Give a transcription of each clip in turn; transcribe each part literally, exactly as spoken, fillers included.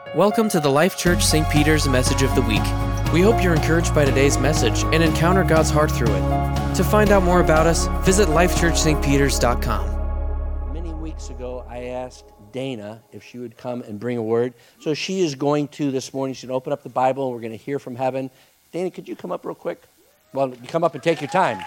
Welcome to the Life Church Saint Peter's Message of the Week. We hope you're encouraged by today's message and encounter God's heart through it. To find out more about us, visit life church st peters dot com. Many weeks ago, I asked Dana if she would come and bring a word. So she is going to this morning. She's going to open up the Bible, and we're going to hear from heaven. Dana, could you come up real quick? Well, you come up and take your time.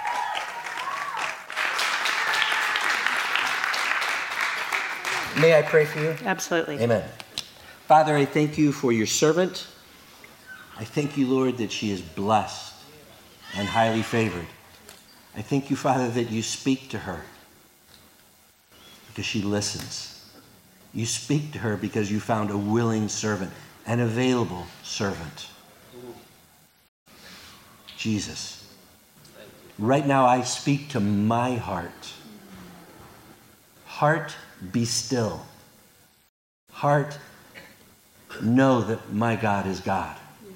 May I pray for you? Absolutely. Amen. Father, I thank you for your servant. I thank you, Lord, that she is blessed and highly favored. I thank you, Father, that you speak to her because she listens. You speak to her because you found a willing servant, an available servant. Jesus, right now I speak to my heart. Heart, be still. Heart, know that my God is God.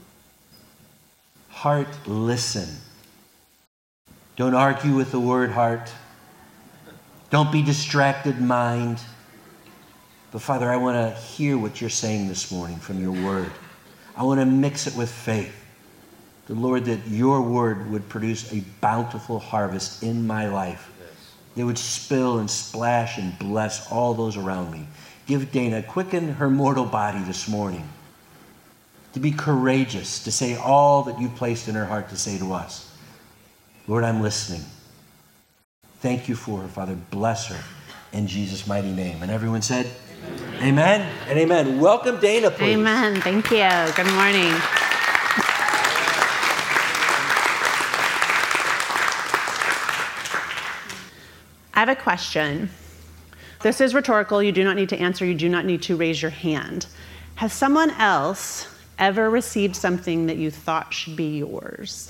Heart, listen. Don't argue with the word, heart. Don't be distracted, mind. But Father, I want to hear what you're saying this morning from your word. I want to mix it with faith. The Lord, that your word would produce a bountiful harvest in my life. It would spill and splash and bless all those around me. Give Dana, quicken her mortal body this morning to be courageous, to say all that you placed in her heart to say to us. Lord, I'm listening. Thank you for her, Father. Bless her in Jesus' mighty name. And everyone said, amen, amen and amen. Welcome, Dana, please. Amen. Thank you. Good morning. I have a question. This is rhetorical. You do not need to answer. You do not need to raise your hand. Has someone else ever received something that you thought should be yours?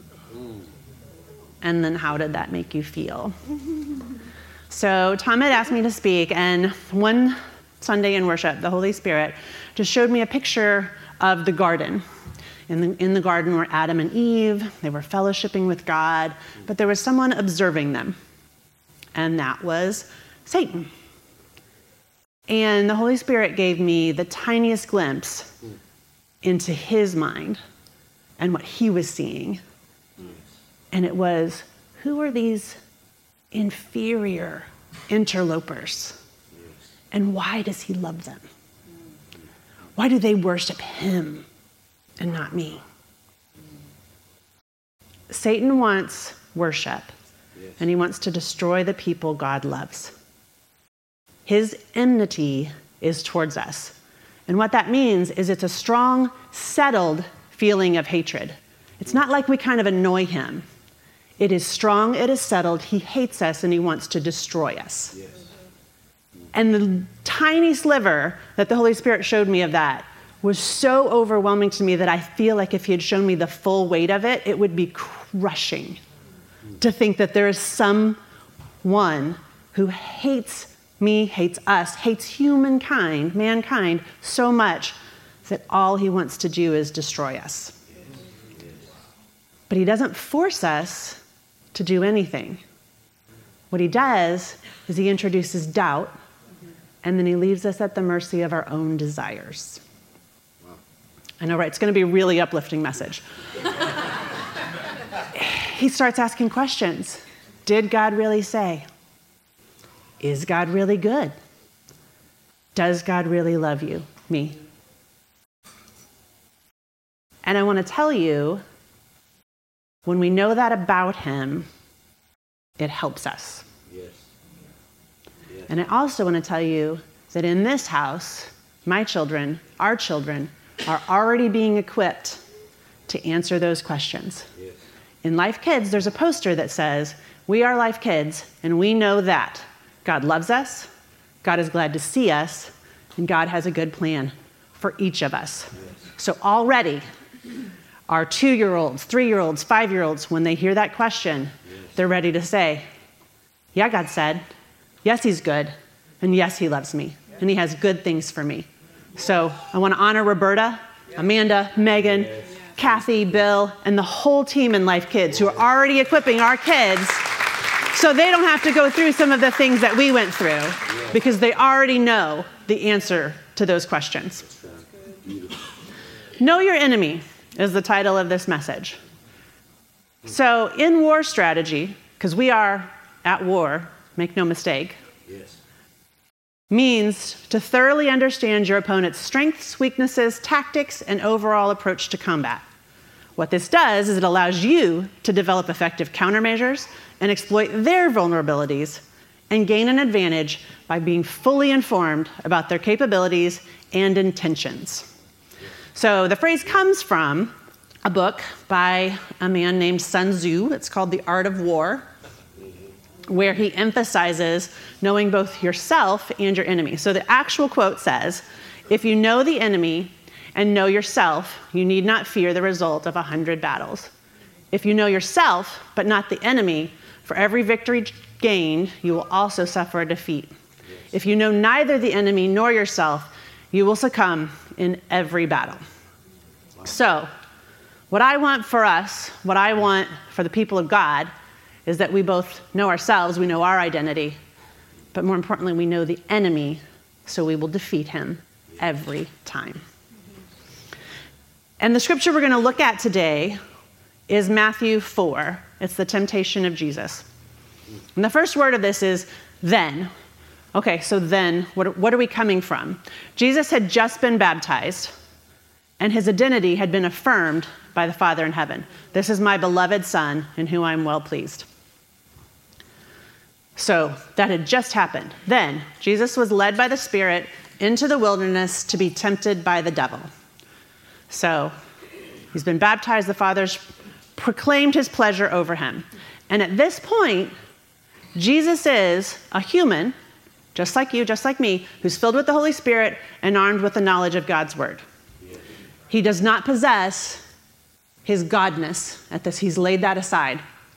And then how did that make you feel? So Tom had asked me to speak, and one Sunday in worship, the Holy Spirit just showed me a picture of the garden. In the, in the garden were Adam and Eve. They were fellowshipping with God, but there was someone observing them, and that was Satan. And the Holy Spirit gave me the tiniest glimpse into his mind and what he was seeing. And it was, who are these inferior interlopers? And why does he love them? Why do they worship him and not me? Satan wants worship, and he wants to destroy the people God loves. His enmity is towards us. And what that means is it's a strong, settled feeling of hatred. It's not like we kind of annoy him. It is strong, it is settled, he hates us, and he wants to destroy us. Yes. And the tiny sliver that the Holy Spirit showed me of that was so overwhelming to me that I feel like if he had shown me the full weight of it, it would be crushing to think that there is someone who hates me, hates us, hates humankind, mankind, so much that all he wants to do is destroy us. But he doesn't force us to do anything. What he does is he introduces doubt, and then he leaves us at the mercy of our own desires. Wow. I know, right? It's going to be a really uplifting message. He starts asking questions. Did God really say? Is God really good? Does God really love you? Me. And I want to tell you, when we know that about him, it helps us. Yes. Yes. And I also want to tell you that in this house, my children, our children, are already being equipped to answer those questions. Yes. In Life Kids, there's a poster that says, we are Life Kids, and we know that God loves us, God is glad to see us, and God has a good plan for each of us. Yes. So already, our two-year-olds, three-year-olds, five-year-olds, when they hear that question, yes, they're ready to say, yeah, God said, yes, he's good, and yes, he loves me, and he has good things for me. So I want to honor Roberta, Amanda, Megan, yes, Kathy, Bill, and the whole team in Life Kids who are already equipping our kids so they don't have to go through some of the things that we went through, because they already know the answer to those questions. Know your enemy is the title of this message. So in war strategy, because we are at war, make no mistake, Yes. means to thoroughly understand your opponent's strengths, weaknesses, tactics, and overall approach to combat. What this does is it allows you to develop effective countermeasures and exploit their vulnerabilities and gain an advantage by being fully informed about their capabilities and intentions. So the phrase comes from a book by a man named Sun Tzu. It's called The Art of War, where he emphasizes knowing both yourself and your enemy. So the actual quote says, if you know the enemy and know yourself, you need not fear the result of a hundred battles. If you know yourself, but not the enemy, for every victory gained, you will also suffer a defeat. If you know neither the enemy nor yourself, you will succumb in every battle. So, what I want for us, what I want for the people of God, is that we both know ourselves, we know our identity, but more importantly, we know the enemy, so we will defeat him every time. And the scripture we're going to look at today is Matthew four. It's the temptation of Jesus. And the first word of this is then. Okay, so then, what, what are we coming from? Jesus had just been baptized, and his identity had been affirmed by the Father in heaven. This is my beloved Son, in whom I am well pleased. So that had just happened. Then Jesus was led by the Spirit into the wilderness to be tempted by the devil. So he's been baptized, the Father's proclaimed his pleasure over him. And at this point, Jesus is a human, just like you, just like me, who's filled with the Holy Spirit and armed with the knowledge of God's word. He does not possess his godness at this. He's laid that aside.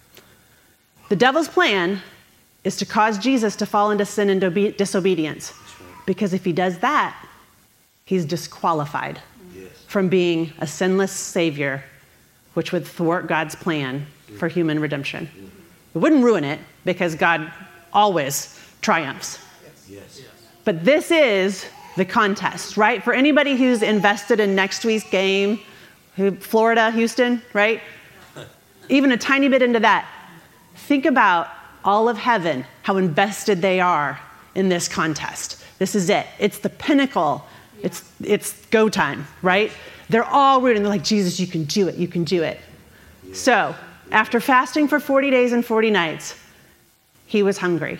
The devil's plan is to cause Jesus to fall into sin and obe- disobedience. Because if he does that, he's disqualified yes. from being a sinless Savior, which would thwart God's plan for human redemption. It wouldn't ruin it, because God always triumphs. Yes. But this is the contest, right? For anybody who's invested in next week's game, who, Florida, Houston, right? Even a tiny bit into that, think about all of heaven, how invested they are in this contest. This is it. It's the pinnacle. Yeah. It's it's go time, right? They're all rooting. They're like, Jesus, you can do it. You can do it. Yeah. So after fasting for forty days and forty nights, he was hungry.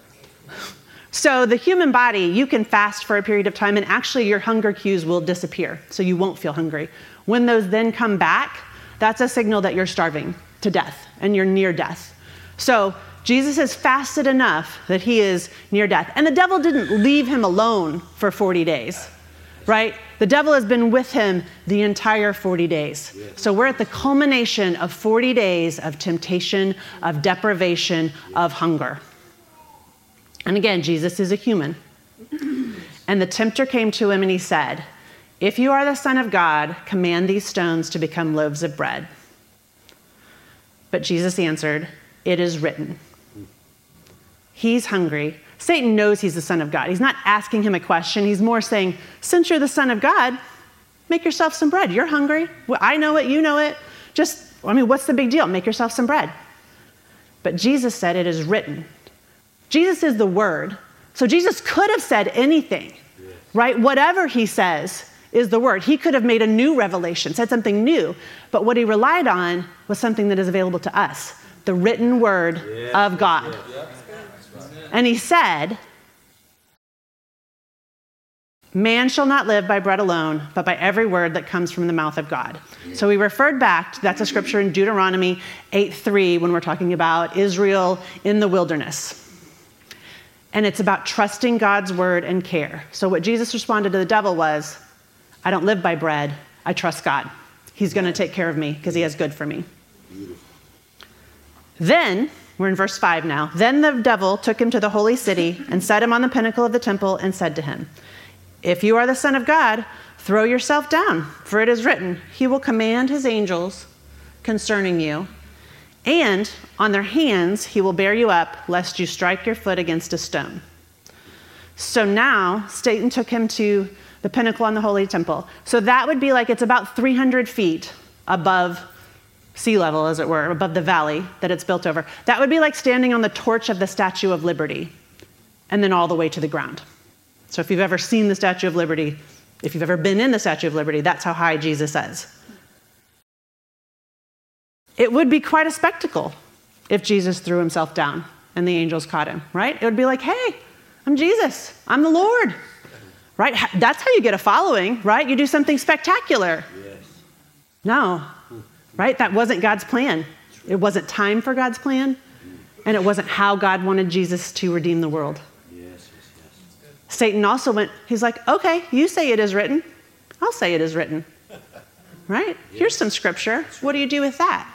So the human body, you can fast for a period of time, and actually your hunger cues will disappear, so you won't feel hungry. When those then come back, that's a signal that you're starving to death, and you're near death. So Jesus has fasted enough that he is near death. And the devil didn't leave him alone for forty days, right? The devil has been with him the entire forty days. So we're at the culmination of forty days of temptation, of deprivation, of hunger. And again, Jesus is a human. And the tempter came to him and he said, if you are the Son of God, command these stones to become loaves of bread. But Jesus answered, it is written. He's hungry. Satan knows he's the Son of God. He's not asking him a question. He's more saying, since you're the Son of God, make yourself some bread. You're hungry. Well, I know it. You know it. Just, I mean, what's the big deal? Make yourself some bread. But Jesus said, it is written. Jesus is the Word. So Jesus could have said anything, yes. right? Whatever he says is the Word. He could have made a new revelation, said something new. But what he relied on was something that is available to us, the written Word yes. of God. Yes. And he said, man shall not live by bread alone, but by every word that comes from the mouth of God. So we referred back, to, that's a scripture in Deuteronomy eight three when we're talking about Israel in the wilderness. And it's about trusting God's word and care. So what Jesus responded to the devil was, I don't live by bread, I trust God. He's going to take care of me because he has good for me. Then, we're in verse five now. Then the devil took him to the holy city and set him on the pinnacle of the temple and said to him, if you are the Son of God, throw yourself down, for it is written, he will command his angels concerning you, and on their hands he will bear you up, lest you strike your foot against a stone. So now Satan took him to the pinnacle on the Holy Temple. So that would be like, it's about three hundred feet above sea level, as it were, above the valley that it's built over. That would be like standing on the torch of the Statue of Liberty and then all the way to the ground. So if you've ever seen the Statue of Liberty, if you've ever been in the Statue of Liberty, that's how high Jesus is. It would be quite a spectacle if Jesus threw himself down and the angels caught him, right? It would be like, hey, I'm Jesus. I'm the Lord, right? That's how you get a following, right? You do something spectacular. Yes. No, right? That wasn't God's plan. It wasn't time for God's plan, and it wasn't how God wanted Jesus to redeem the world. Yes, yes, yes. Satan also went, he's like, okay, you say it is written. I'll say it is written, right? Yes. Here's some scripture. What do you do with that?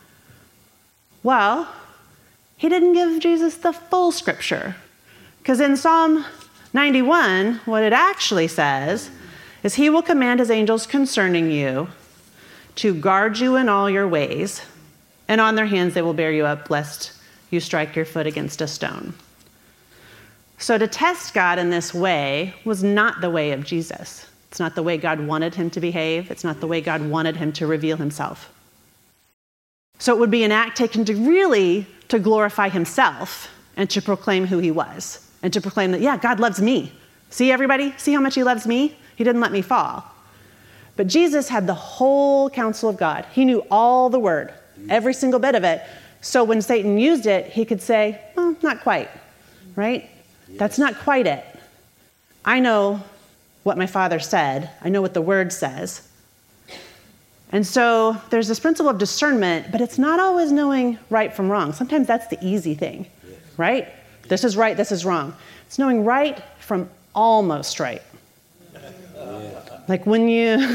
Well, he didn't give Jesus the full scripture, because in Psalm ninety-one, what it actually says is he will command his angels concerning you to guard you in all your ways, and on their hands they will bear you up, lest you strike your foot against a stone. So to test God in this way was not the way of Jesus. It's not the way God wanted him to behave. It's not the way God wanted him to reveal himself. So it would be an act taken to really to glorify himself and to proclaim who he was, and to proclaim that, yeah, God loves me. See, everybody? See how much he loves me? He didn't let me fall. But Jesus had the whole counsel of God. He knew all the word, every single bit of it. So when Satan used it, he could say, well, not quite, right? Yes. That's not quite it. I know what my Father said. I know what the word says. And so there's this principle of discernment, but it's not always knowing right from wrong. Sometimes that's the easy thing, yes. Right? This is right, this is wrong. It's knowing right from almost right. Like when you,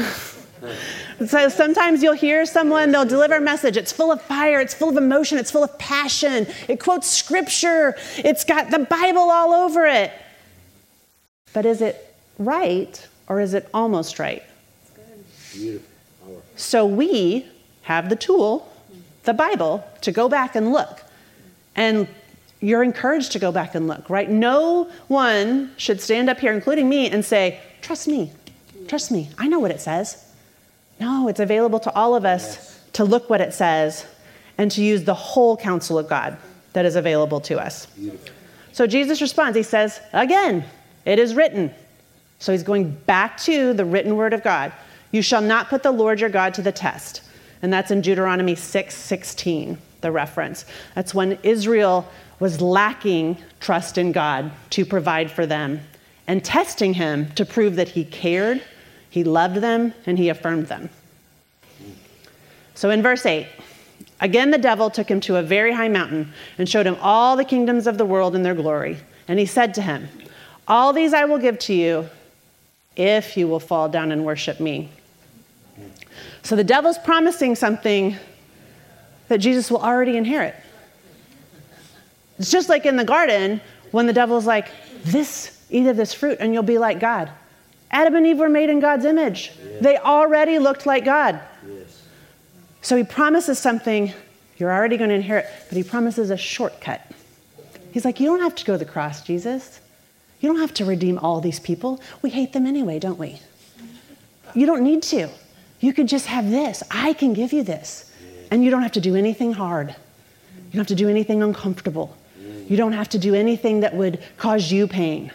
so sometimes you'll hear someone, they'll deliver a message. It's full of fire, it's full of emotion, it's full of passion. It quotes scripture. It's got the Bible all over it. But is it right or is it almost right? Beautiful. So we have the tool, the Bible, to go back and look. And you're encouraged to go back and look, right? No one should stand up here, including me, and say, trust me, trust me, I know what it says. No, it's available to all of us yes. to look what it says and to use the whole counsel of God that is available to us. Beautiful. So Jesus responds, he says, again, it is written. So he's going back to the written word of God. You shall not put the Lord your God to the test. And that's in Deuteronomy six sixteen, the reference. That's when Israel was lacking trust in God to provide for them and testing him to prove that he cared, he loved them, and he affirmed them. So in verse eight, again the devil took him to a very high mountain and showed him all the kingdoms of the world and their glory. And he said to him, all these I will give to you if you will fall down and worship me. So the devil's promising something that Jesus will already inherit. It's just like in the garden when the devil's like, this, eat of this fruit and you'll be like God. Adam and Eve were made in God's image. Yes. They already looked like God. Yes. So he promises something you're already going to inherit, but he promises a shortcut. He's like, you don't have to go to the cross, Jesus. You don't have to redeem all these people. We hate them anyway, don't we? You don't need to. You could just have this. I can give you this. And you don't have to do anything hard. You don't have to do anything uncomfortable. You don't have to do anything that would cause you pain.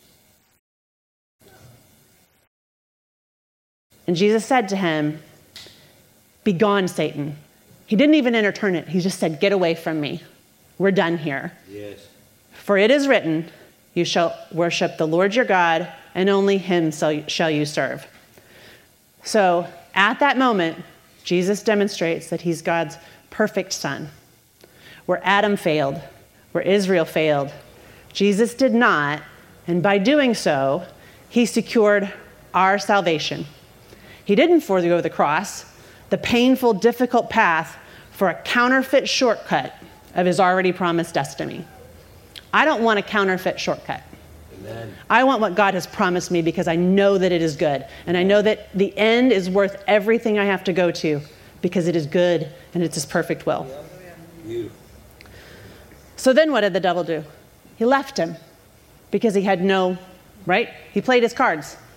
And Jesus said to him, begone, Satan. He didn't even entertain it. He just said, get away from me. We're done here. Yes. For it is written, you shall worship the Lord your God, and only him shall you serve. So at that moment, Jesus demonstrates that he's God's perfect son. Where Adam failed, where Israel failed, Jesus did not, and by doing so, he secured our salvation. He didn't forego the cross, the painful, difficult path for a counterfeit shortcut of his already promised destiny. I don't want a counterfeit shortcut. Amen. I want what God has promised me because I know that it is good. And I know that the end is worth everything I have to go to because it is good and it's his perfect will. Yeah. So then what did the devil do? He left him because he had no, right? He played his cards.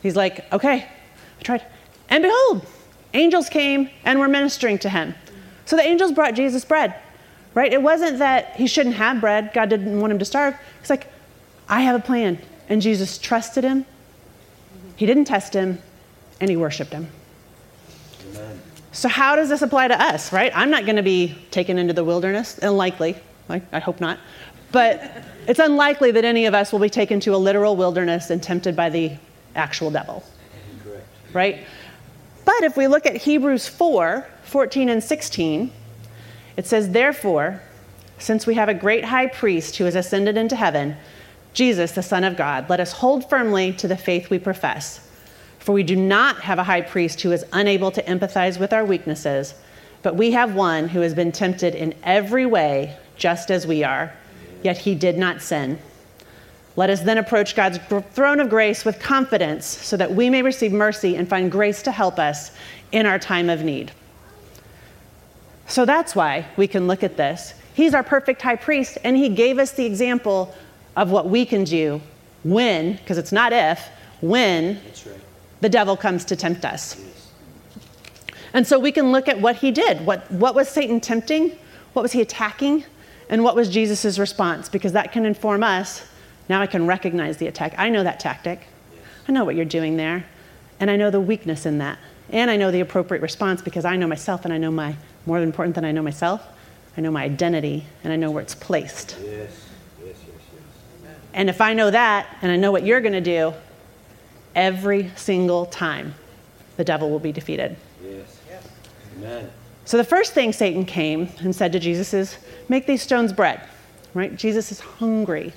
He's like, okay, I tried. And behold, angels came and were ministering to him. So the angels brought Jesus bread, right? It wasn't that he shouldn't have bread. God didn't want him to starve. It's like, I have a plan. And Jesus trusted him. He didn't test him, and he worshiped him. Amen. So how does this apply to us, right? I'm not going to be taken into the wilderness, unlikely. I, I hope not. But it's unlikely that any of us will be taken to a literal wilderness and tempted by the actual devil. Correct. Right? But if we look at Hebrews four, fourteen and sixteen, it says, therefore, since we have a great high priest who has ascended into heaven, Jesus, the Son of God, let us hold firmly to the faith we profess. For we do not have a high priest who is unable to empathize with our weaknesses, but we have one who has been tempted in every way, just as we are, yet he did not sin. Let us then approach God's throne of grace with confidence so that we may receive mercy and find grace to help us in our time of need. So that's why we can look at this. He's our perfect high priest, and he gave us the example of what we can do when, because it's not if, when That's right. the devil comes to tempt us. Yes. And so we can look at what he did. What, what was Satan tempting? What was he attacking? And what was Jesus' response? Because that can inform us. Now I can recognize the attack. I know that tactic. Yes. I know what you're doing there. And I know the weakness in that. And I know the appropriate response because I know myself, and I know my, more important than I know myself, I know my identity, and I know where it's placed. Yes. And if I know that, and I know what you're going to do, every single time, the devil will be defeated. Yes. Yes. Amen. So the first thing Satan came and said to Jesus is, make these stones bread, right? Jesus is hungry.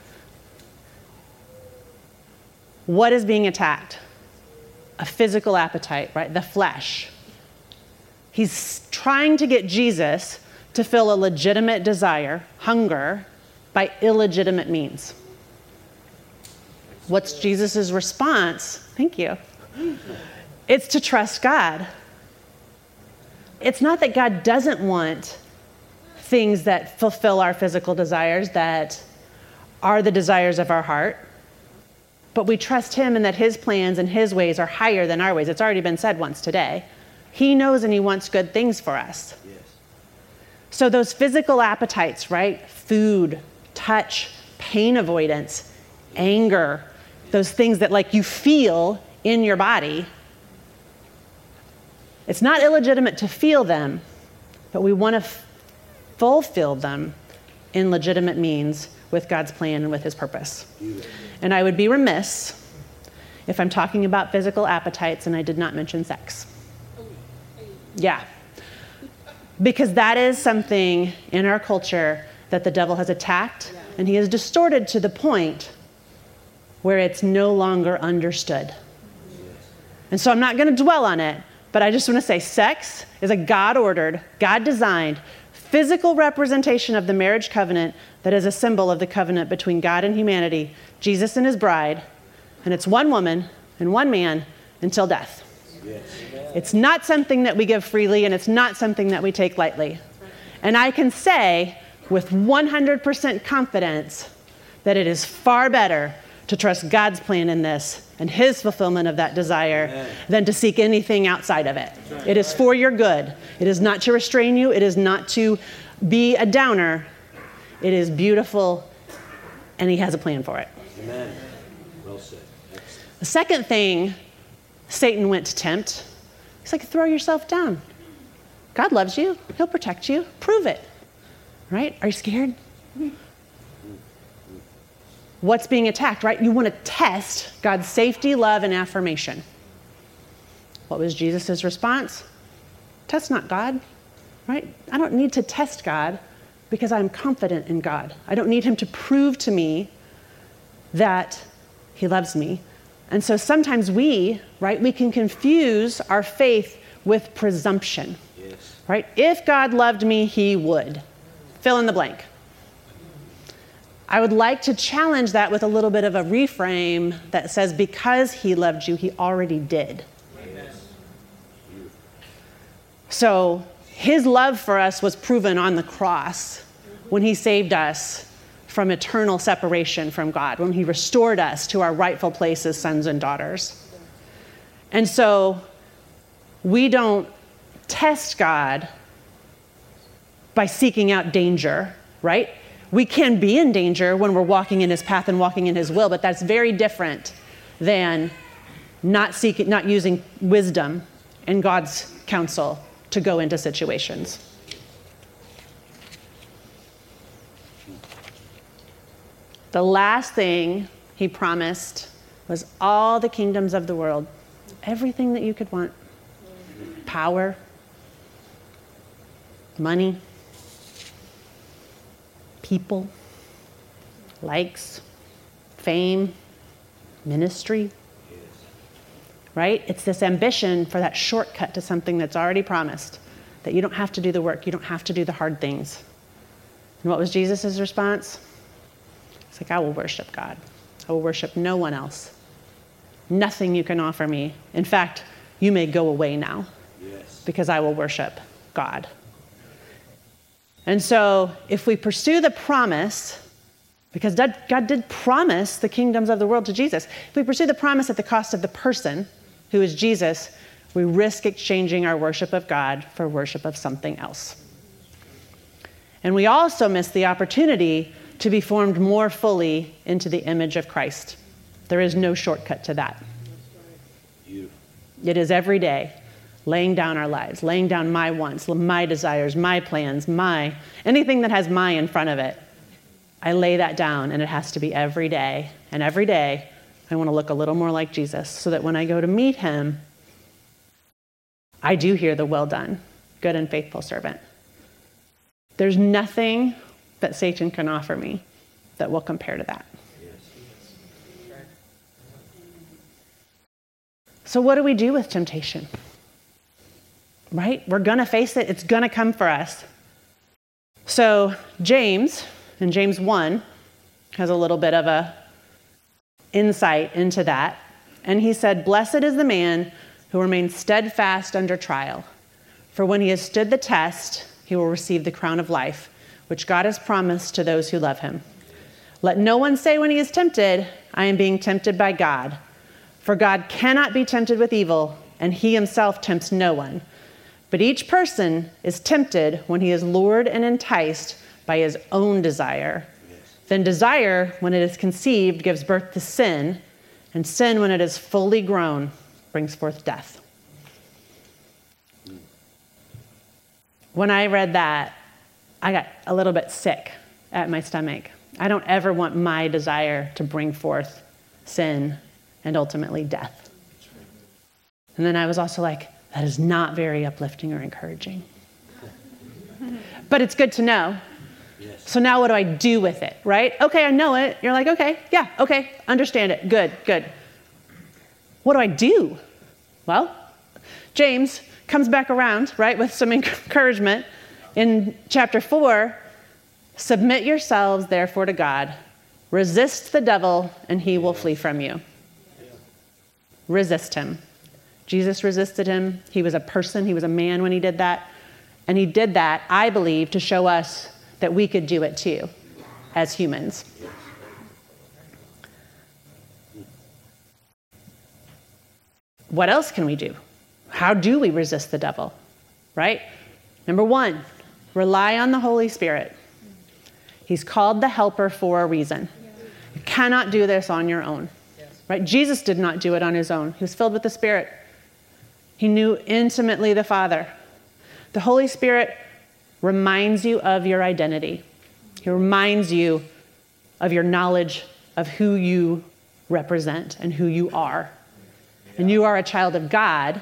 What is being attacked? A physical appetite, right? The flesh. He's trying to get Jesus to fill a legitimate desire, hunger, by illegitimate means. What's Jesus' response? Thank you. It's to trust God. It's not that God doesn't want things that fulfill our physical desires, that are the desires of our heart, but we trust him and that his plans and his ways are higher than our ways. It's already been said once today. He knows and he wants good things for us. Yes. So those physical appetites, right? Food, touch, pain avoidance, anger, those things that like you feel in your body. It's not illegitimate to feel them, but we want to f- fulfill them in legitimate means with God's plan and with his purpose. And I would be remiss if I'm talking about physical appetites and I did not mention sex. Yeah. Because that is something in our culture that the devil has attacked, and he has distorted to the point where it's no longer understood. And so I'm not going to dwell on it, but I just want to say sex is a God-ordered, God-designed, physical representation of the marriage covenant that is a symbol of the covenant between God and humanity, Jesus and his bride, and it's one woman and one man until death. Yes. It's not something that we give freely, and it's not something that we take lightly. And I can say with one hundred percent confidence that it is far better to trust God's plan in this and his fulfillment of that desire Amen. Than to seek anything outside of it. Right. It is for your good. It is not to restrain you. It is not to be a downer. It is beautiful, and he has a plan for it. Amen. Well said. Excellent. The second thing Satan went to tempt, he's like, throw yourself down. God loves you. He'll protect you. Prove it. Right? Are you scared? What's being attacked, right? You want to test God's safety, love, and affirmation. What was Jesus' response? Test not God, right? I don't need to test God because I'm confident in God. I don't need him to prove to me that he loves me. And so sometimes we, right, we can confuse our faith with presumption, yes. Right? If God loved me, he would. Fill in the blank. I would like to challenge that with a little bit of a reframe that says, because he loved you, he already did. Yes. So his love for us was proven on the cross when he saved us from eternal separation from God, when he restored us to our rightful place as sons and daughters. And so we don't test God by seeking out danger, right? We can be in danger when we're walking in his path and walking in his will, but that's very different than not seeking, not using wisdom and God's counsel to go into situations. The last thing he promised was all the kingdoms of the world, everything that you could want. Power, money, people, likes, fame, ministry, right? It's this ambition for that shortcut to something that's already promised, that you don't have to do the work, you don't have to do the hard things. And what was Jesus' response? It's like, I will worship God. I will worship no one else. Nothing you can offer me. In fact, you may go away now, yes, because I will worship God. And so if we pursue the promise, because God did promise the kingdoms of the world to Jesus, if we pursue the promise at the cost of the person, who is Jesus, we risk exchanging our worship of God for worship of something else. And we also miss the opportunity to be formed more fully into the image of Christ. There is no shortcut to that. It is every day laying down our lives, laying down my wants, my desires, my plans, my, anything that has my in front of it. I lay that down, and it has to be every day. And every day, I want to look a little more like Jesus so that when I go to meet him, I do hear the well done, good and faithful servant. There's nothing that Satan can offer me that will compare to that. So what do we do with temptation? Right? We're going to face it. It's going to come for us. So James, in James one, has a little bit of a insight into that. And he said, "Blessed is the man who remains steadfast under trial. For when he has stood the test, he will receive the crown of life, which God has promised to those who love him. Let no one say when he is tempted, I am being tempted by God. For God cannot be tempted with evil, and he himself tempts no one. But each person is tempted when he is lured and enticed by his own desire. Yes. Then desire, when it is conceived, gives birth to sin, and sin, when it is fully grown, brings forth death." When I read that, I got a little bit sick at my stomach. I don't ever want my desire to bring forth sin and ultimately death. And then I was also like, that is not very uplifting or encouraging. But it's good to know. Yes. So now what do I do with it, right? Okay, I know it. You're like, okay, yeah, okay, understand it. Good, good. What do I do? Well, James comes back around, right, with some encouragement in chapter four. "Submit yourselves, therefore, to God. Resist the devil, and he will flee from you." Resist him. Jesus resisted him. He was a person. He was a man when he did that. And he did that, I believe, to show us that we could do it too, as humans. What else can we do? How do we resist the devil, right? Number one, rely on the Holy Spirit. He's called the helper for a reason. You cannot do this on your own, right? Jesus did not do it on his own. He was filled with the Spirit. He knew intimately the Father. The Holy Spirit reminds you of your identity. He reminds you of your knowledge of who you represent and who you are. And you are a child of God.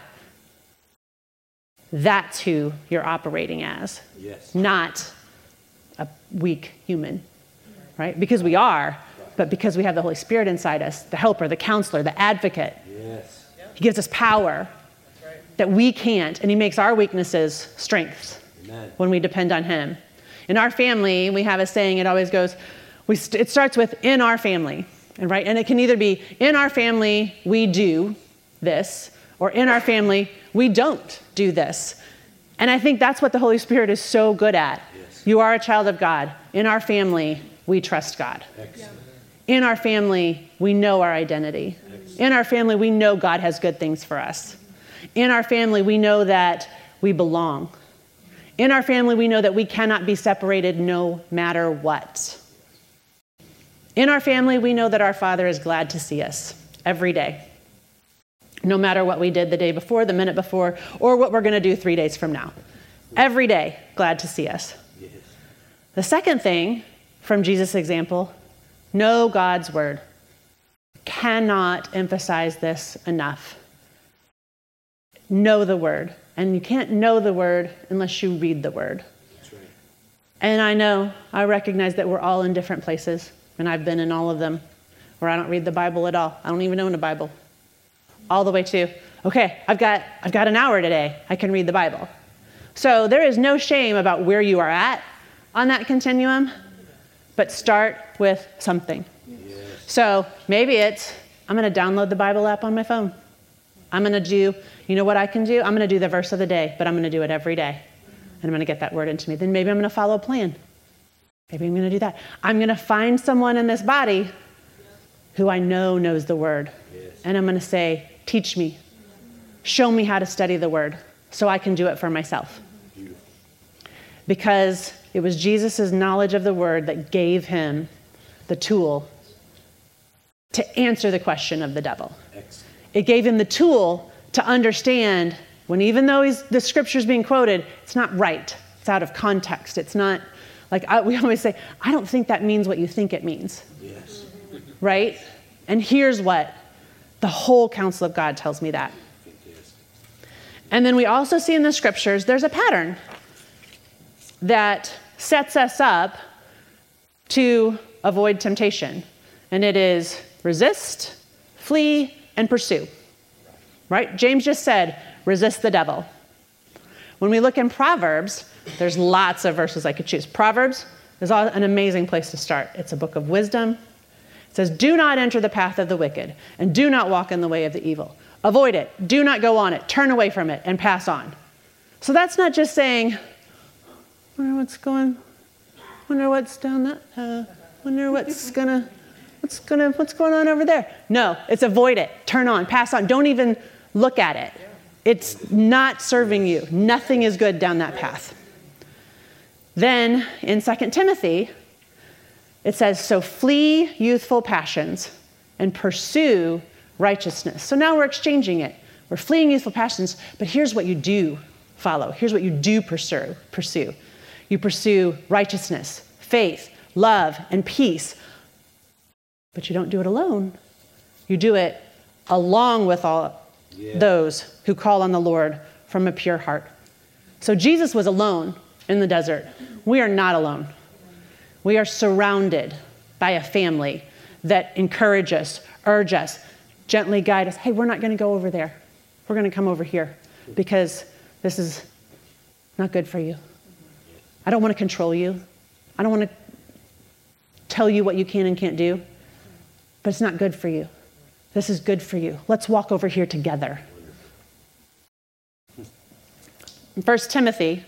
That's who you're operating as, yes, not a weak human, right? Because we are, but because we have the Holy Spirit inside us, the helper, the counselor, the advocate. Yes. He gives us power that we can't, and he makes our weaknesses strengths. Amen. When we depend on him. In our family, we have a saying, it always goes, we st- it starts with in our family, and right? And it can either be in our family, we do this, or in our family, we don't do this. And I think that's what the Holy Spirit is so good at. Yes. You are a child of God. In our family, we trust God. Excellent. In our family, we know our identity. In our family, we know God has good things for us. In our family, we know that we belong. In our family, we know that we cannot be separated no matter what. In our family, we know that our Father is glad to see us every day, no matter what we did the day before, the minute before, or what we're going to do three days from now. Every day, glad to see us. Yes. The second thing from Jesus' example, know God's word. Cannot emphasize this enough. Know the word. And you can't know the word unless you read the word. That's right. And I know, I recognize that we're all in different places, and I've been in all of them, where I don't read the Bible at all. I don't even own a Bible. All the way to, okay, I've got I've got an hour today. I can read the Bible. So there is no shame about where you are at on that continuum, but start with something. Yes. So maybe it's, I'm going to download the Bible app on my phone. I'm going to do, you know what I can do? I'm going to do the verse of the day, but I'm going to do it every day. And I'm going to get that word into me. Then maybe I'm going to follow a plan. Maybe I'm going to do that. I'm going to find someone in this body who I know knows the word. Yes. And I'm going to say, teach me. Show me how to study the word so I can do it for myself. Beautiful. Because it was Jesus' knowledge of the word that gave him the tool to answer the question of the devil. Excellent. It gave him the tool to understand when, even though he's, the scripture's being quoted, it's not right. It's out of context. It's not, like I, we always say, I don't think that means what you think it means. Yes. Right? And here's what the whole counsel of God tells me that. And then we also see in the scriptures, there's a pattern that sets us up to avoid temptation. And it is resist, flee, and pursue. Right? James just said, resist the devil. When we look in Proverbs, there's lots of verses I could choose. Proverbs is an amazing place to start. It's a book of wisdom. It says, do not enter the path of the wicked, and do not walk in the way of the evil. Avoid it. Do not go on it. Turn away from it and pass on. So that's not just saying, wonder what's going, wonder what's down that, uh, wonder what's gonna, what's gonna, what's going on over there. No, it's avoid it. Turn on, pass on. Don't even look at it. It's not serving you. Nothing is good down that path. Then in Second Timothy, it says, so flee youthful passions and pursue righteousness. So now we're exchanging it. We're fleeing youthful passions, but here's what you do follow. Here's what you do pursue. Pursue. You pursue righteousness, faith, love, and peace. But you don't do it alone. You do it along with all yeah. those who call on the Lord from a pure heart. So Jesus was alone in the desert. We are not alone. We are surrounded by a family that encourage us, urge us, gently guide us. Hey, we're not going to go over there. We're going to come over here because this is not good for you. I don't want to control you. I don't want to tell you what you can and can't do, but it's not good for you. This is good for you. Let's walk over here together. In First Timothy,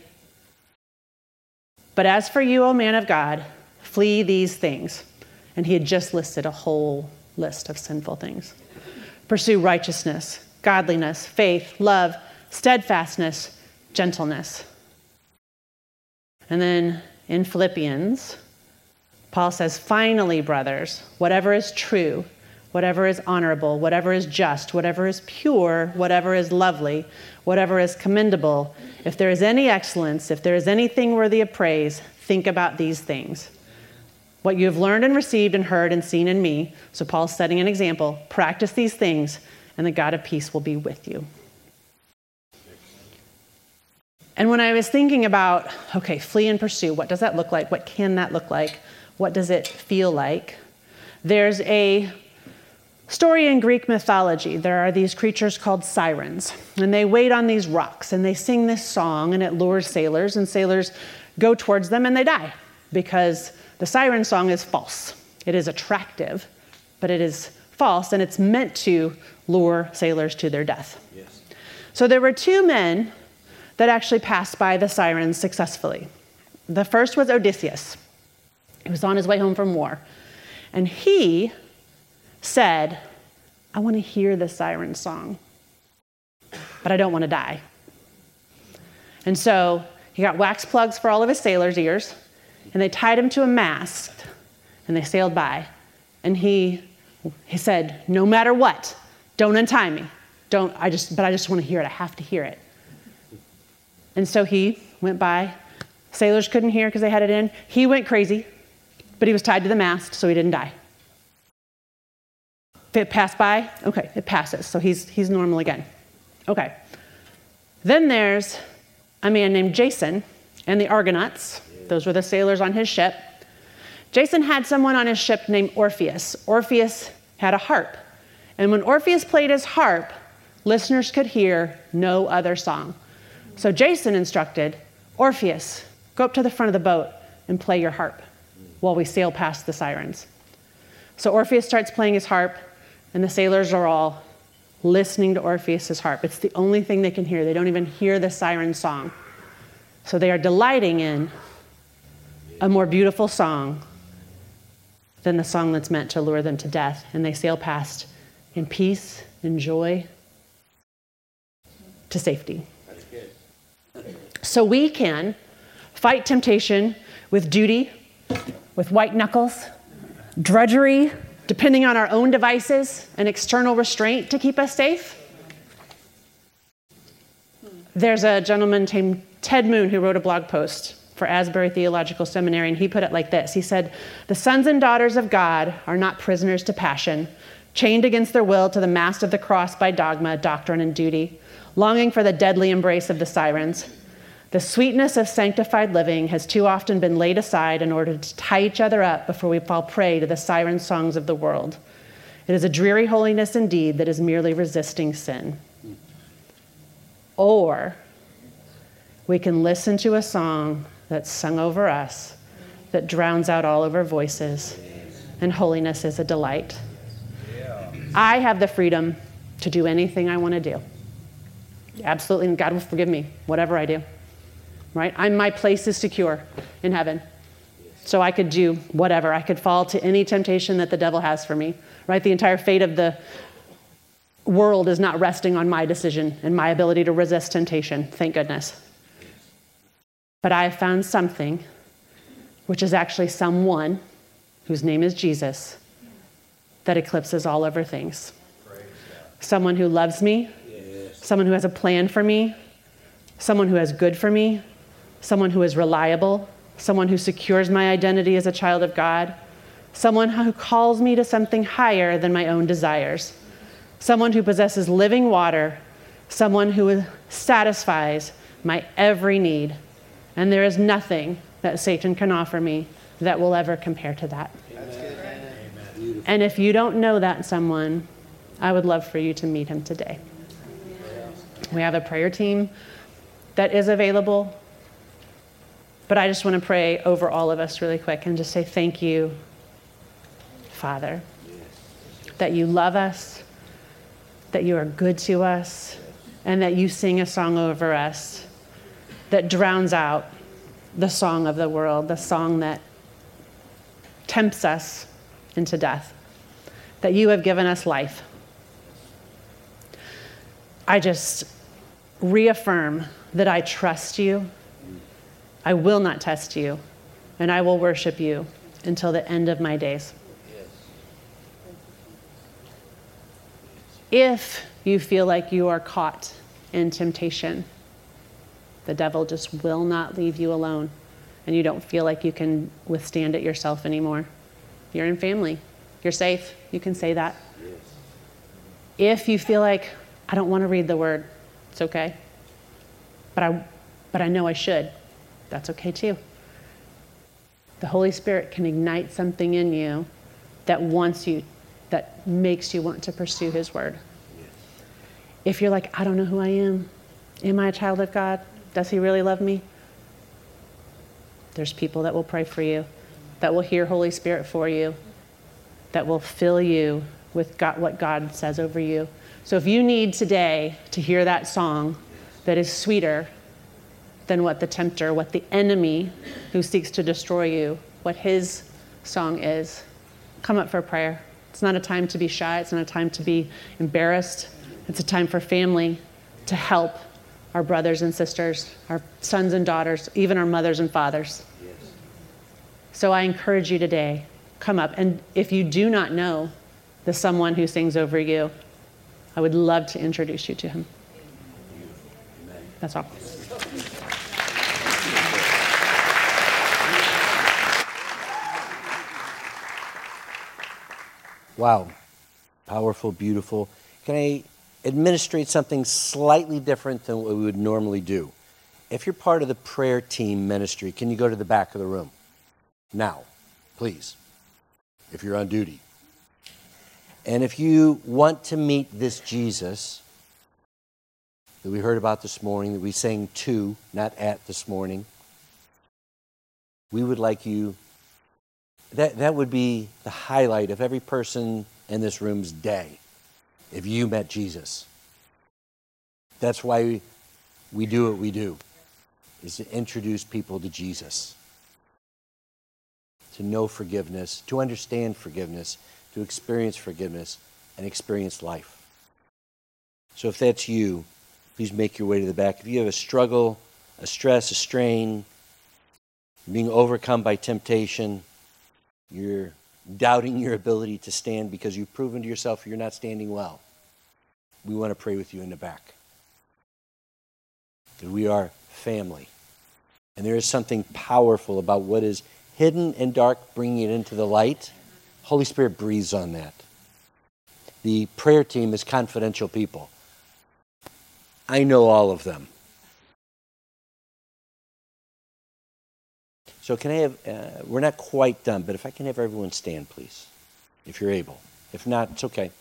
but as for you, O man of God, flee these things. And he had just listed a whole list of sinful things. Pursue righteousness, godliness, faith, love, steadfastness, gentleness. And then in Philippians, Paul says, finally, brothers, whatever is true, whatever is honorable, whatever is just, whatever is pure, whatever is lovely, whatever is commendable, if there is any excellence, if there is anything worthy of praise, think about these things. What you have learned and received and heard and seen in me, so Paul's setting an example, practice these things, and the God of peace will be with you. And when I was thinking about, okay, flee and pursue, what does that look like? What can that look like? What does it feel like? There's a story in Greek mythology. There are these creatures called sirens, and they wait on these rocks, and they sing this song, and it lures sailors, and sailors go towards them, and they die because the siren song is false. It is attractive, but it is false, and it's meant to lure sailors to their death. Yes. So there were two men that actually passed by the sirens successfully. The first was Odysseus. He was on his way home from war. And he said, I want to hear the siren song, but I don't want to die. And so he got wax plugs for all of his sailors' ears, and they tied him to a mast, and they sailed by. And he he said, no matter what, don't untie me. Don't, I just, but I just want to hear it. I have to hear it. And so he went by. Sailors couldn't hear because they had it in. He went crazy, but he was tied to the mast, so he didn't die. If it passed by, okay, it passes. So he's he's normal again. Okay. Then there's a man named Jason and the Argonauts. Those were the sailors on his ship. Jason had someone on his ship named Orpheus. Orpheus had a harp. And when Orpheus played his harp, listeners could hear no other song. So Jason instructed, Orpheus, go up to the front of the boat and play your harp while we sail past the sirens. So Orpheus starts playing his harp, and the sailors are all listening to Orpheus's harp. It's the only thing they can hear. They don't even hear the siren song. So they are delighting in a more beautiful song than the song that's meant to lure them to death. And they sail past in peace and joy to safety. That's good. So we can fight temptation with duty, with white knuckles, drudgery, depending on our own devices, and external restraint to keep us safe. There's a gentleman named Ted Moon who wrote a blog post for Asbury Theological Seminary, and he put it like this. He said, the sons and daughters of God are not prisoners to passion, chained against their will to the mast of the cross by dogma, doctrine, and duty, longing for the deadly embrace of the sirens. The sweetness of sanctified living has too often been laid aside in order to tie each other up before we fall prey to the siren songs of the world. It is a dreary holiness indeed that is merely resisting sin. Or we can listen to a song that's sung over us that drowns out all of our voices, and holiness is a delight. I have the freedom to do anything I want to do. Absolutely, and God will forgive me, whatever I do. Right? I'm, my place is secure in heaven. So I could do whatever. I could fall to any temptation that the devil has for me. Right? The entire fate of the world is not resting on my decision and my ability to resist temptation. Thank goodness. But I have found something, which is actually someone whose name is Jesus, that eclipses all other things. Someone who loves me, yes. Someone who has a plan for me, someone who has good for me, someone who is reliable, someone who secures my identity as a child of God, someone who calls me to something higher than my own desires, someone who possesses living water, someone who satisfies my every need. And there is nothing that Satan can offer me that will ever compare to that. Amen. And if you don't know that someone, I would love for you to meet him today. We have a prayer team that is available, but I just want to pray over all of us really quick and just say thank you, Father, that you love us, that you are good to us, and that you sing a song over us that drowns out the song of the world, the song that tempts us into death, that you have given us life. I just reaffirm that I trust you, I will not test you, and I will worship you until the end of my days. If you feel like you are caught in temptation, the devil just will not leave you alone, and you don't feel like you can withstand it yourself anymore. You're in family. You're safe. You can say that. Yes. If you feel like, I don't want to read the word, it's okay. But I, but I know I should. That's okay too. The Holy Spirit can ignite something in you that wants you, that makes you want to pursue his word. Yes. If you're like, I don't know who I am. Am I a child of God? Does he really love me? There's people that will pray for you, that will hear Holy Spirit for you, that will fill you with God, what God says over you. So if you need today to hear that song that is sweeter than what the tempter, what the enemy who seeks to destroy you, what his song is, come up for prayer. It's not a time to be shy. It's not a time to be embarrassed. It's a time for family to help our brothers and sisters, our sons and daughters, even our mothers and fathers. Yes. So I encourage you today, come up. And if you do not know the someone who sings over you, I would love to introduce you to him. Amen. That's all. Wow. Powerful, beautiful. Can I administrate something slightly different than what we would normally do? If you're part of the prayer team ministry, can you go to the back of the room? Now, please, if you're on duty. And if you want to meet this Jesus that we heard about this morning, that we sang to, not at this morning, we would like you, that, that would be the highlight of every person in this room's day, if you met Jesus. That's why we, we do what we do, is to introduce people to Jesus, to know forgiveness, to understand forgiveness, to experience forgiveness, and experience life. So if that's you, please make your way to the back. If you have a struggle, a stress, a strain, being overcome by temptation, you're doubting your ability to stand because you've proven to yourself you're not standing well, we want to pray with you in the back. Because we are family. And there is something powerful about what is hidden and dark, bringing it into the light. Holy Spirit breathes on that. The prayer team is confidential people. I know all of them. So can I have, uh, we're not quite done, but if I can have everyone stand, please, if you're able. If not, it's okay.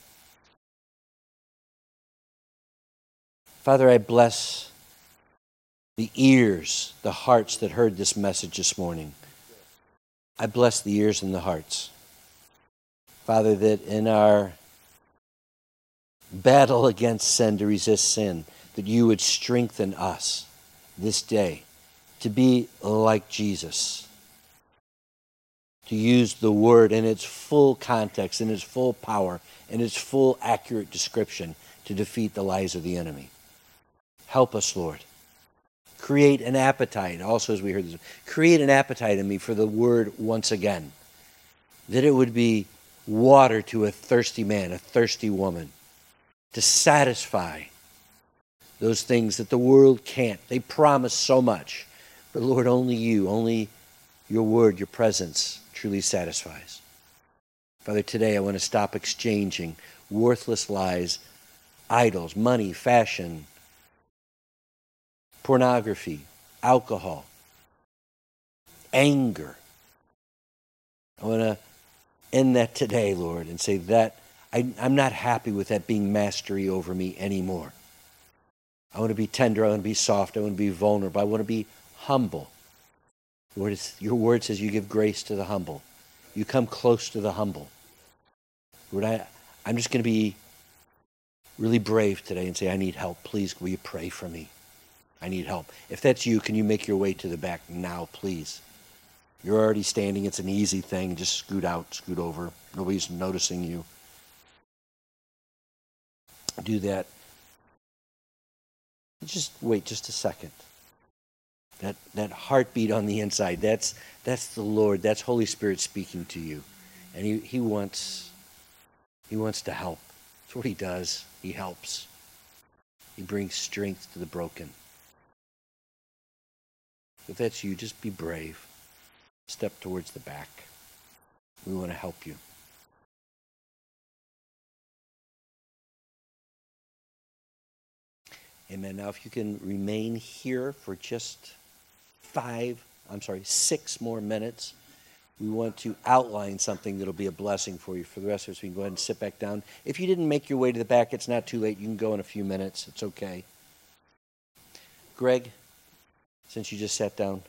Father, I bless the ears, the hearts that heard this message this morning. I bless the ears and the hearts. Father, that in our battle against sin, to resist sin, that you would strengthen us this day to be like Jesus, to use the word in its full context, in its full power, in its full accurate description to defeat the lies of the enemy. Help us, Lord. Create an appetite, also as we heard this, create an appetite in me for the word once again, that it would be water to a thirsty man, a thirsty woman, to satisfy those things that the world can't. They promise so much. But Lord, only you, only your word, your presence truly satisfies. Father, today I want to stop exchanging worthless lies, idols, money, fashion, pornography, alcohol, anger. I want to end that today, Lord, and say that I, I'm not happy with that being mastery over me anymore. I want to be tender. I want to be soft. I want to be vulnerable. I want to be humble. Lord, it's, your word says you give grace to the humble. You come close to the humble. Lord, I, I'm just going to be really brave today and say, I need help. Please, will you pray for me? I need help. If that's you, can you make your way to the back now, please? You're already standing. It's an easy thing. Just scoot out, scoot over. Nobody's noticing you. Do that. Just wait just a second. That that heartbeat on the inside, that's that's the Lord, that's Holy Spirit speaking to you. And he, he wants he wants to help. That's what he does. He helps. He brings strength to the broken. If that's you, just be brave. Step towards the back. We want to help you. Amen. Now, if you can remain here for just five, I'm sorry, six more minutes, we want to outline something that'll be a blessing for you. For the rest of us, we can go ahead and sit back down. If you didn't make your way to the back, it's not too late. You can go in a few minutes. It's okay. Greg, since you just sat down.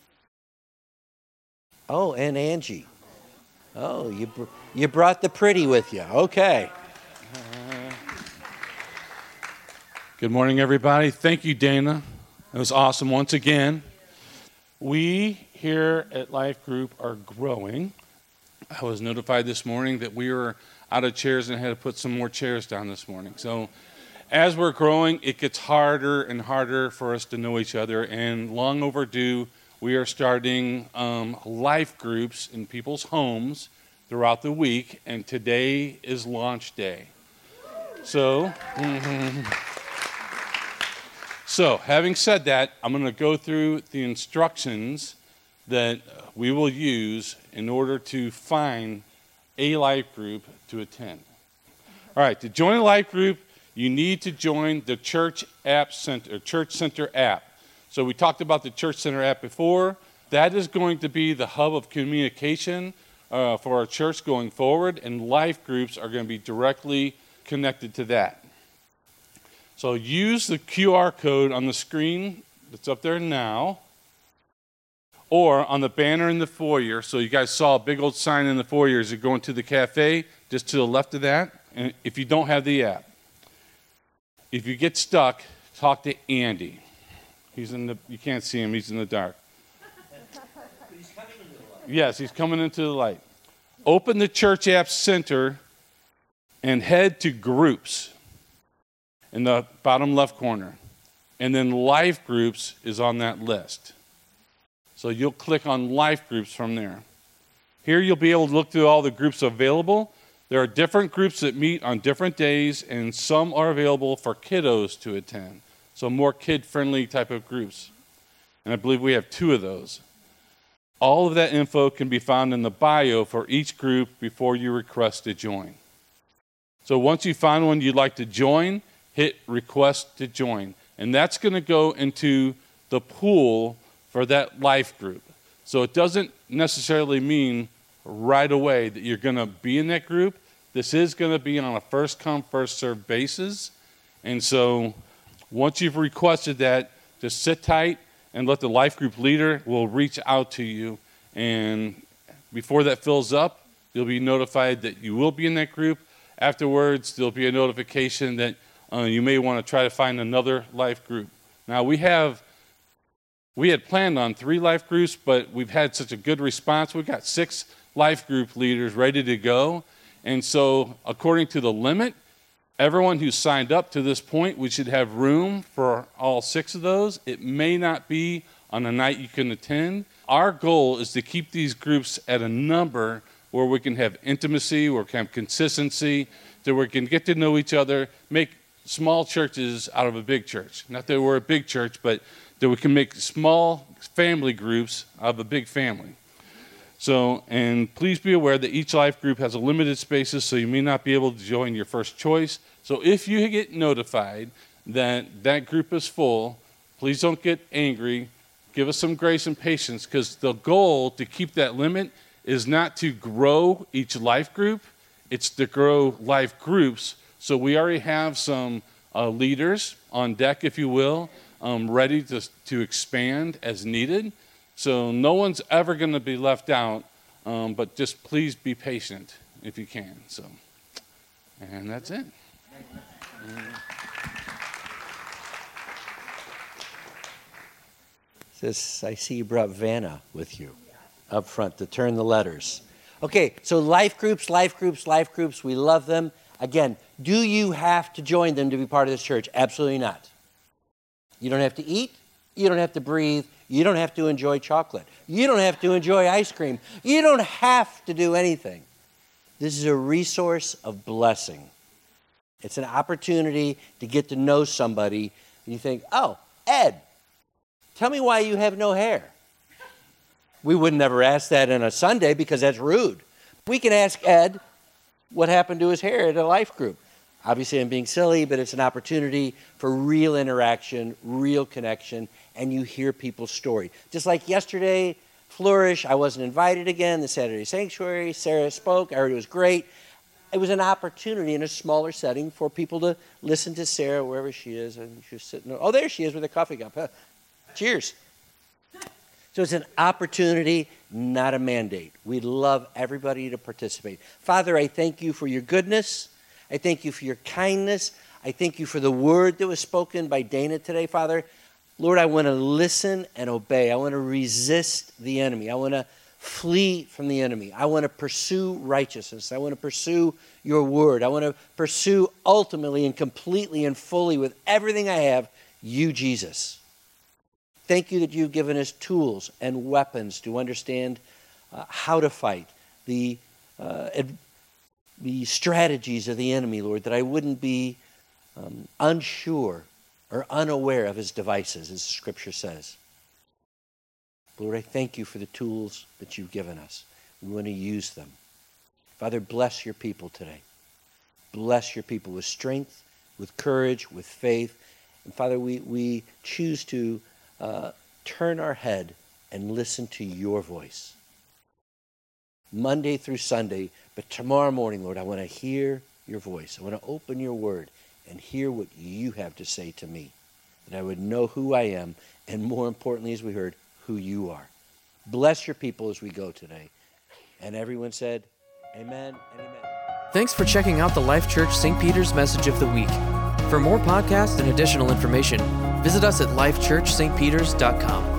Oh, and Angie. Oh, you br- you brought the pretty with you. Okay. Good morning, everybody. Thank you, Dana. It was awesome once again. We here at Life Group are growing, I was notified this morning that we were out of chairs and had to put some more chairs down this morning. So as we're growing, it gets harder and harder for us to know each other, and long overdue, we are starting um, life groups in people's homes throughout the week, and today is launch day. So, so having said that, I'm going to go through the instructions that we will use in order to find a life group to attend. All right, to join a life group, you need to join the Church App Center, Church Center app. So we talked about the Church Center app before. That is going to be the hub of communication uh, for our church going forward, and life groups are going to be directly connected to that. So use the Q R code on the screen that's up there now, or on the banner in the foyer. So you guys saw a big old sign in the foyer as you're going to the cafe, just to the left of that, and if you don't have the app. If you get stuck, talk to Andy. He's in the, you can't see him, he's in the dark. He's coming into the light. Yes, he's coming into the light. Open the Church App Center and head to groups in the bottom left corner. And then life groups is on that list. So you'll click on life groups from there. Here you'll be able to look through all the groups available. There are different groups that meet on different days, and some are available for kiddos to attend. So more kid-friendly type of groups. And I believe we have two of those. All of that info can be found in the bio for each group before you request to join. So once you find one you'd like to join, hit request to join. And that's going to go into the pool for that life group. So it doesn't necessarily mean right away that you're going to be in that group. This is going to be on a first come, first served basis. And so once you've requested that, just sit tight and let the life group leader will reach out to you. And before that fills up, you'll be notified that you will be in that group. Afterwards, there'll be a notification that uh, you may want to try to find another life group. Now, we have We had planned on three life groups, but we've had such a good response. We've got six life group leaders ready to go. And so according to the limit, everyone who's signed up to this point, we should have room for all six of those. It may not be on a night you can attend. Our goal is to keep these groups at a number where we can have intimacy, where we can have consistency, that we can get to know each other, make small churches out of a big church. Not that we're a big church, but that we can make small family groups out of a big family. So, and please be aware that each life group has a limited spaces, so you may not be able to join your first choice. So if you get notified that that group is full, please don't get angry. Give us some grace and patience, because the goal to keep that limit is not to grow each life group, it's to grow life groups. So we already have some uh, leaders on deck, if you will, Um, ready to, to expand as needed. So no one's ever going to be left out, um, but just please be patient if you can. So, and that's it. Says, I see you brought Vanna with you up front to turn the letters. Okay, so life groups, life groups, life groups, we love them. Again, do you have to join them to be part of this church? Absolutely not. You don't have to eat. You don't have to breathe. You don't have to enjoy chocolate. You don't have to enjoy ice cream. You don't have to do anything. This is a resource of blessing. It's an opportunity to get to know somebody. And you think, oh, Ed, tell me why you have no hair. We would never ask that on a Sunday because that's rude. We can ask Ed what happened to his hair at a life group. Obviously, I'm being silly, but it's an opportunity for real interaction, real connection, and you hear people's story. Just like yesterday, Flourish, I wasn't invited again, the Saturday Sanctuary, Sarah spoke, I heard it was great. It was an opportunity in a smaller setting for people to listen to Sarah wherever she is, and she was sitting, oh, there she is with a coffee cup. Huh. Cheers. So it's an opportunity, not a mandate. We'd love everybody to participate. Father, I thank you for your goodness. I thank you for your kindness. I thank you for the word that was spoken by Dana today, Father. Lord, I want to listen and obey. I want to resist the enemy. I want to flee from the enemy. I want to pursue righteousness. I want to pursue your word. I want to pursue ultimately and completely and fully with everything I have, you, Jesus. Thank you that you've given us tools and weapons to understand uh, how to fight, the, uh, ad- the strategies of the enemy, Lord, that I wouldn't be um, unsure or unaware of his devices, as Scripture says. Lord, I thank you for the tools that you've given us. We want to use them. Father, bless your people today. Bless your people with strength, with courage, with faith. And Father, we, we choose to uh, turn our head and listen to your voice. Monday through Sunday, but tomorrow morning, Lord, I want to hear your voice. I want to open your word and hear what you have to say to me, that I would know who I am, and more importantly, as we heard, who you are. Bless your people as we go today. And everyone said, amen and amen. Thanks for checking out the Life Church Saint Peter's Message of the Week. For more podcasts and additional information, visit us at life church st peters dot com.